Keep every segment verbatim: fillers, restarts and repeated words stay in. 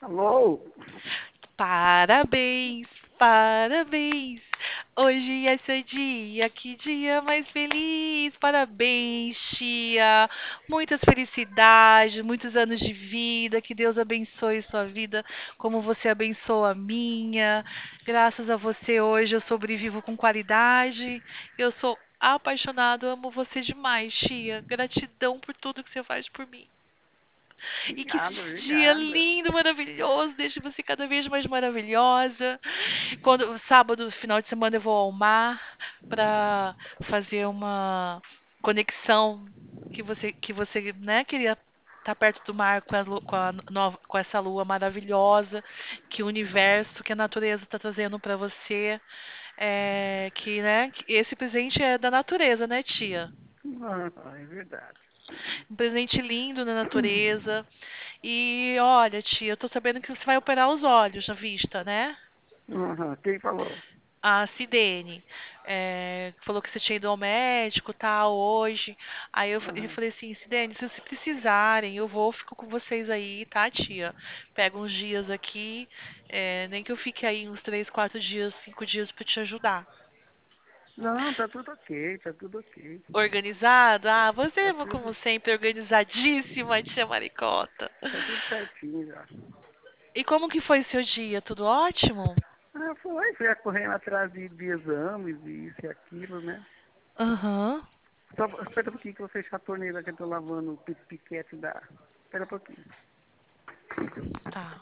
Alô? Parabéns, parabéns. Hoje é seu dia, que dia mais feliz. Parabéns, tia. Muitas felicidades, muitos anos de vida. Que Deus abençoe sua vida como você abençoa a minha. Graças a você, hoje eu sobrevivo com qualidade. Eu sou apaixonado, amo você demais, tia. Gratidão por tudo que você faz por mim. E que esse Obrigado, dia obrigado. lindo, maravilhoso, deixe você cada vez mais maravilhosa. Quando sábado, final de semana, eu vou ao mar para fazer uma conexão que você que você, né, queria estar perto do mar com a, lu- com a nova, com essa lua maravilhosa que o universo, que a natureza está trazendo para você. É, que, né, que esse presente é da natureza, né, tia? Ah, é verdade. Um presente lindo da natureza. E olha, tia, eu tô sabendo que você vai operar os olhos na vista, né? Uhum. Quem falou? A Cidene é, falou que você tinha ido ao médico, tal, hoje. Aí eu, fa- eu Uhum. falei assim, Cidene, se vocês precisarem, eu vou, fico com vocês aí, tá, tia? Pega uns dias aqui, é, nem que eu fique aí uns três, quatro dias, cinco dias pra te ajudar. Não, tá tudo ok, tá tudo ok. Organizado? Ah, Tá você, como tudo, sempre, organizadíssima, tia Maricota. tá tudo certinho já. E como que foi seu dia? Tudo ótimo? Ah, foi, foi correndo atrás de, de exames e isso e aquilo, né? Aham. Só, espera um pouquinho que eu vou fechar a torneira que eu tô lavando o pi- piquete da... Espera um pouquinho. Tá.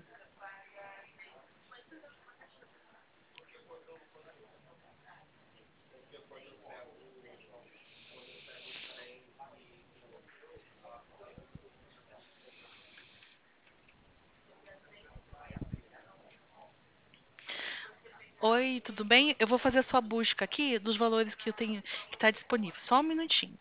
Oi, tudo bem? Eu vou fazer a sua busca aqui dos valores que eu tenho que está disponível. Só um minutinho.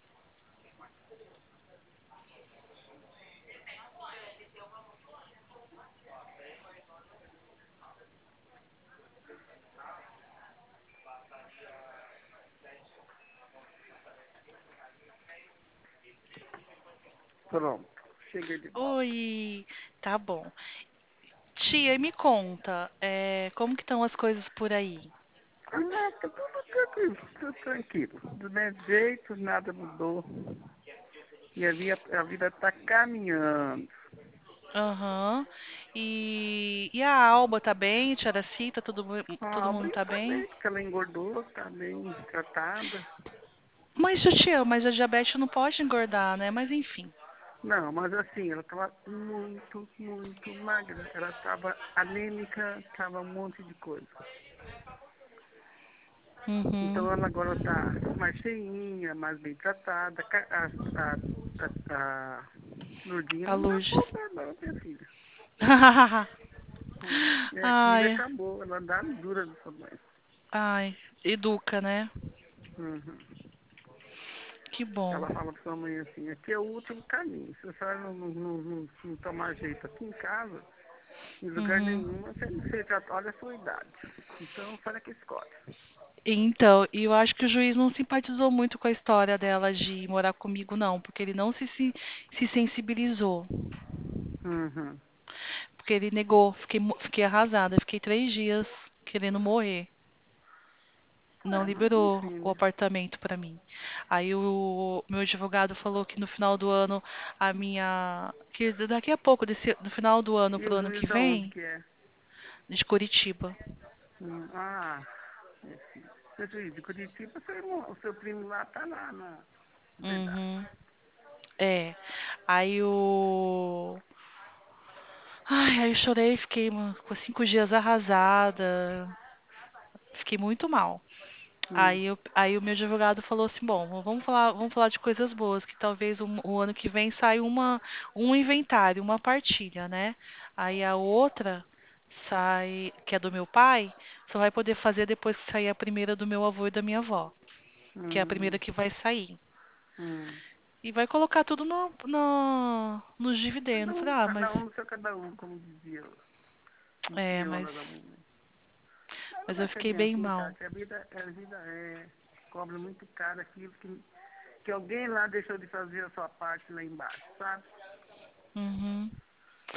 Pronto, cheguei de volta. Oi, tá bom. Tia, me conta, é, como que estão as coisas por aí? Ah, tá tudo tranquilo, tudo tranquilo. Do mesmo jeito, nada mudou. E a vida, a vida tá caminhando. Aham. E, e a Alba tá bem? Tia Araci, tá todo, mu- A todo mundo Albrin tá tá bem? bem, porque ela engordou, tá bem tratada. Mas, tia, mas a diabetes não pode engordar, né? Mas enfim. Não, mas assim, ela tava muito, muito magra. Ela tava anêmica, tava um monte de coisa. Uhum. Então ela agora tá mais cheinha, mais bem tratada. Ca- A, a, a, a Lourdinha A não dá Lourdes. boba não, minha filha. Hum, Minha filha Ai, acabou, ela dá dura dessa mãe. ai, educa, né? Uhum. Que bom. Ela fala pra sua mãe assim, aqui é o último caminho. Se a senhora não, não, não, não, não tomar jeito aqui em casa, em lugar Uhum. nenhum, você, você já olha a sua idade. Então, a senhora que escolhe. Então, e eu acho que o juiz não simpatizou muito com a história dela de morar comigo, não, porque ele não se, se, se sensibilizou. Uhum. Porque ele negou, fiquei, mo- fiquei arrasada, fiquei três dias querendo morrer. Não É, mas liberou enfim, o né? apartamento pra mim. Aí o meu advogado falou que no final do ano a minha, que daqui a pouco, desse, no final do ano E pro o ano juiz que da onde vem, que é? de Curitiba. Hum, ah, meu filho. Seu juiz de Curitiba, seu irmão, o seu primo lá tá lá na verdade. Uhum. É. Aí o Ai, aí eu chorei, fiquei uma- com cinco dias arrasada, fiquei muito mal. Hum, Aí, eu, aí o meu advogado falou assim, bom, vamos falar, vamos falar de coisas boas, que talvez um- o ano que vem saia uma, um inventário, uma partilha, né? Aí a outra sai, que é do meu pai, só vai poder fazer depois que sair a primeira do meu avô e da minha avó, que é a primeira hum, que vai sair. hum. E vai colocar tudo no, no, nos Cada dividendos. Falei, um, ah, mas, cada um no seu cada um, como dizia o é, mas, Crioula da mamãe. Mas não mas vai eu ser fiquei bem bem assim, mal. Tati. A vida, a vida é, cobra muito caro aquilo que, que alguém lá deixou de fazer a sua parte lá embaixo, sabe? Uhum.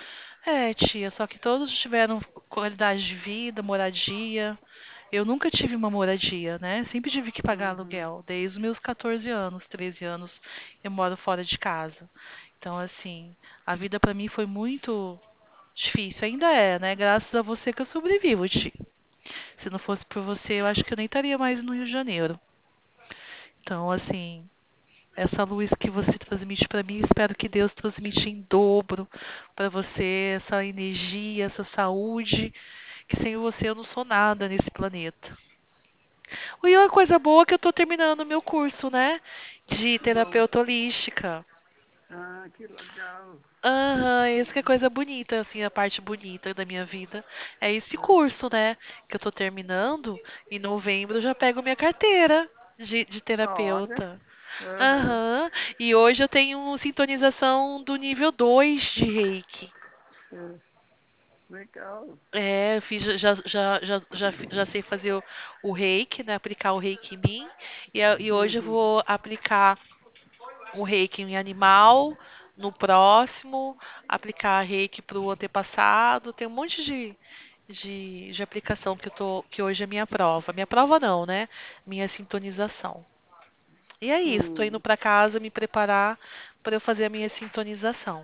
É, tia, só que todos tiveram qualidade de vida, moradia. Eu nunca tive uma moradia, né? Sempre tive que pagar Uhum. aluguel. Desde os meus quatorze anos, treze anos, eu moro fora de casa. Então, assim, a vida pra mim foi muito difícil. Ainda é, né? Graças a você que eu sobrevivo, tia. Se não fosse por você, eu acho que eu nem estaria mais no Rio de Janeiro. Então, assim, essa luz que você transmite para mim, espero que Deus transmita em dobro para você, essa energia, essa saúde, que sem você eu não sou nada nesse planeta. E uma coisa boa é que eu estou terminando o meu curso, né, de Bom. terapeuta holística. Ah, que legal. Aham, isso que é Hum, coisa bonita, assim, a parte bonita da minha vida. É esse hum. curso, né, que eu tô terminando. Em novembro eu já pego minha carteira de, de Olha. terapeuta. Aham. Aham, e hoje eu tenho sintonização do nível dois de Reiki. É, legal. É, eu fiz, já, já, já, já, fi- já sei fazer o, o Reiki, né, aplicar o Reiki em mim. E, a- e hoje eu Uhum. vou aplicar o reiki em animal, no próximo, aplicar reiki para o antepassado. Tem um monte de, de, de aplicação que eu tô, que hoje é minha prova. Minha prova não, né? Minha sintonização. E é isso, tô indo Hum, para casa me preparar para eu fazer a minha sintonização.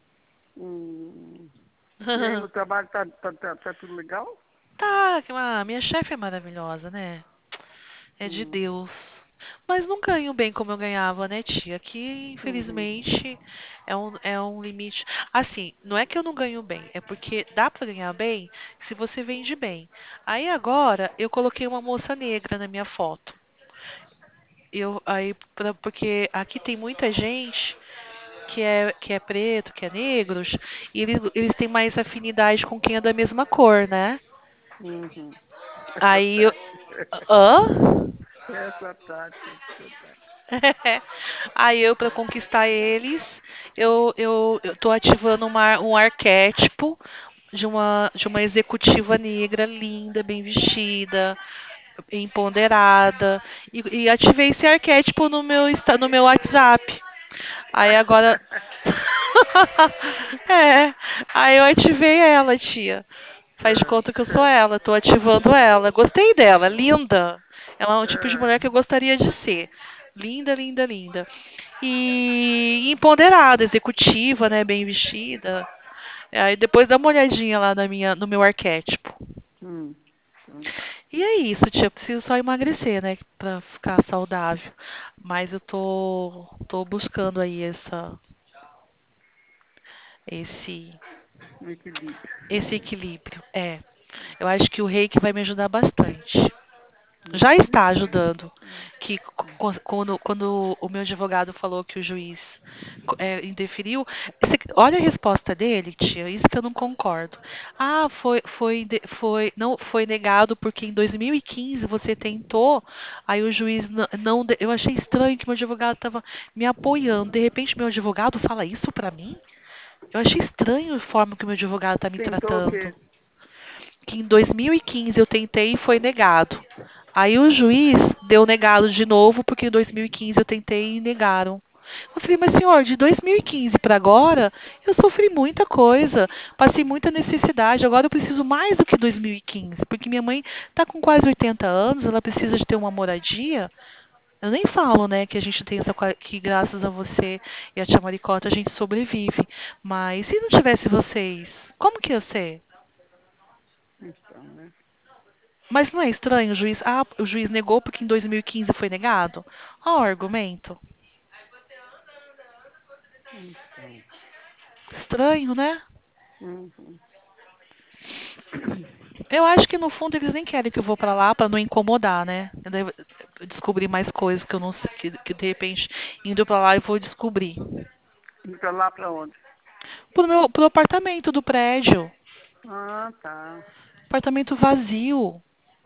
hum. E aí no trabalho tá, tá, tá, tá tudo legal? Tá, ah, minha chefe é maravilhosa, né? É de Hum, Deus. Mas não ganho bem como eu ganhava, né, tia? Aqui, uhum, infelizmente, é um, é um limite. Assim, não é que eu não ganho bem, é porque dá pra ganhar bem se você vende bem. Aí agora eu coloquei uma moça negra na minha foto. Eu, aí, pra- porque aqui tem muita gente que é, que é preto, que é negros, e eles, eles têm mais afinidade com quem é da mesma cor, né? uhum. Essa Aí eu. tática. Hã? Essa tática, essa tática. Aí eu, para conquistar eles, eu, eu, eu tô ativando uma, um arquétipo de uma, de uma executiva negra linda, bem vestida, empoderada. E, e ativei esse arquétipo no meu, insta- no meu WhatsApp. Aí agora. É, aí eu ativei ela, tia. Faz de Ah, conta que eu sou ela, tô ativando ela. Gostei dela, linda. Ela é um tipo de ah, mulher que eu gostaria de ser. Linda, linda, linda. E empoderada, executiva, né, bem vestida. Aí depois dá uma olhadinha lá na minha, no meu arquétipo. hum, hum, E é isso, tia. Eu preciso só emagrecer, né, pra ficar saudável. Mas eu tô, tô buscando aí essa, esse, um equilíbrio. esse equilíbrio. É. Eu acho que o reiki vai me ajudar bastante. Já Uhum. está ajudando. Ah, Que co- quando, quando o meu advogado falou que o juiz co- é, indeferiu, esse- olha a resposta dele, tia, isso que eu não concordo. Ah, foi, foi, inde- foi, não foi negado porque em dois mil e quinze você tentou, aí o juiz não, não de- eu achei estranho que meu advogado estava me apoiando. De repente meu advogado fala isso pra mim? Eu achei estranho a forma que o meu advogado está me tentou o tratando quê? que em dois mil e quinze eu tentei e foi negado. Aí o juiz deu negado de novo, porque em dois mil e quinze eu tentei e negaram. Eu falei, mas senhor, de dois mil e quinze para agora, eu sofri muita coisa, passei muita necessidade, agora eu preciso mais do que dois mil e quinze, porque minha mãe está com quase oitenta anos, ela precisa de ter uma moradia. Eu nem falo, né, que a gente tem essa, qua- que graças a você e a tia Maricota a gente sobrevive. Mas se não tivesse vocês, como que ia ser? Então, né? Mas não é estranho o juiz? Ah, o juiz negou porque em dois mil e quinze foi negado? Ó, o argumento. Então. Estranho, né? Uhum. Eu acho que no fundo eles nem querem que eu vou pra lá pra não incomodar, né? Eu devo descobrir mais coisas que eu não sei, que, que de repente indo pra lá eu vou descobrir. E pra lá pra onde? Pro meu, pro apartamento do prédio. Ah, tá. Apartamento vazio.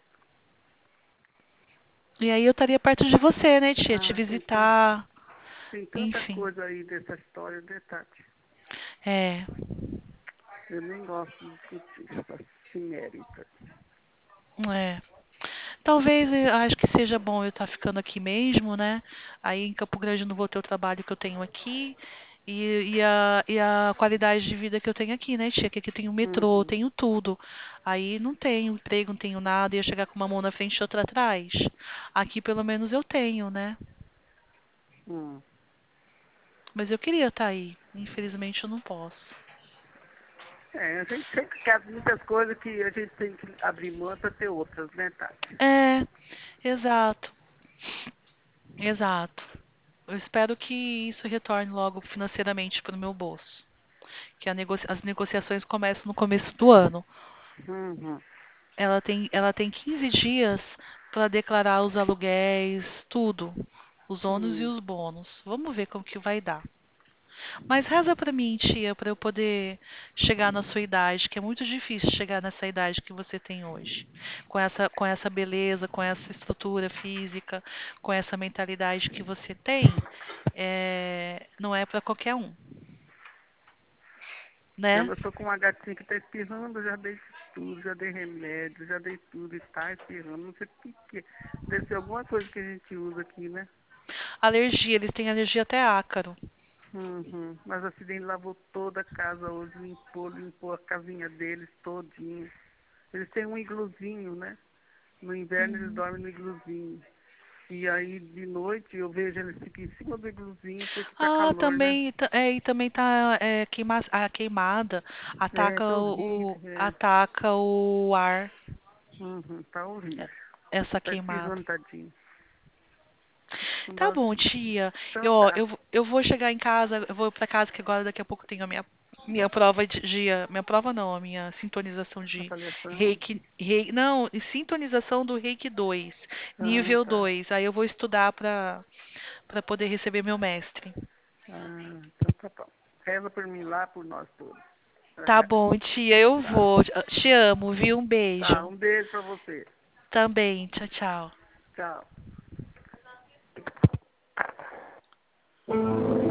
E aí eu estaria perto de você, né, tia? Te Ah, tem, tan- visitar. tem tanta Enfim. coisa aí dessa história, né, Tati? É. Eu nem gosto de discutir essa simérita. É. Talvez eu acho que seja bom eu estar ficando aqui mesmo, né? Aí em Campo Grande eu não vou ter o trabalho que eu tenho aqui. E, e, a, e a qualidade de vida que eu tenho aqui, né, tia? Que aqui tem o metrô, Uhum. tenho tudo. Aí não tenho emprego, não tenho nada, ia chegar com uma mão na frente e outra atrás. Aqui pelo menos eu tenho, né? Hum. Mas eu queria estar aí. Infelizmente eu não posso. É, a gente sempre quer muitas coisas que a gente tem que abrir mão para ter outras, né, Tati? É, exato, exato. Eu espero que isso retorne logo financeiramente para o meu bolso. Que a negocia- as negociações começam no começo do ano. Uhum. Ela tem, ela tem quinze dias para declarar os aluguéis, tudo, os ônus e Hum. os bônus. Vamos ver como que vai dar. Mas reza para mim, tia, para eu poder chegar na sua idade, que é muito difícil chegar nessa idade que você tem hoje. Com essa, com essa beleza, com essa estrutura física, com essa mentalidade que você tem, é, não é para qualquer um, né? Eu estou com uma gatinha que está espirrando, já dei tudo, já dei remédio, já dei tudo, e está espirrando, não sei o que que é. Deve ser alguma coisa que a gente usa aqui, né? Alergia, eles têm alergia até a ácaro. Uhum. Mas a Cidene lavou toda a casa hoje, limpou, limpou a casinha deles todinha. Eles têm um igluzinho, né? No inverno eles Uhum. dormem no igluzinho. E aí de noite eu vejo eles ficam em cima do igluzinho porque tá Ah, calor, né? também, ta- é, e também tá é, queima, a queimada É, ataca tá o, o- horrível, é. ataca o ar, Uhum, tá é, horrível. essa Tá queimada. espirrando, tadinho. Não Tá gosto. bom, tia. Eu, Então ó, tá. eu, vou- eu vou chegar em casa, eu vou pra casa que agora daqui a pouco eu tenho a minha minha prova de, de- minha prova não, a minha sintonização de Avaliação. Reiki, Reiki, não, e sintonização do Reiki dois, Ah, nível tá. dois. Aí eu vou estudar pra para poder receber meu mestre. Ah, então tá bom. Reza por mim lá, por nós todos. Tá É, bom, tia, eu tá. vou. Te amo, viu? Um Tá, beijo. um beijo pra você. Também. Tchau, tchau. Tchau.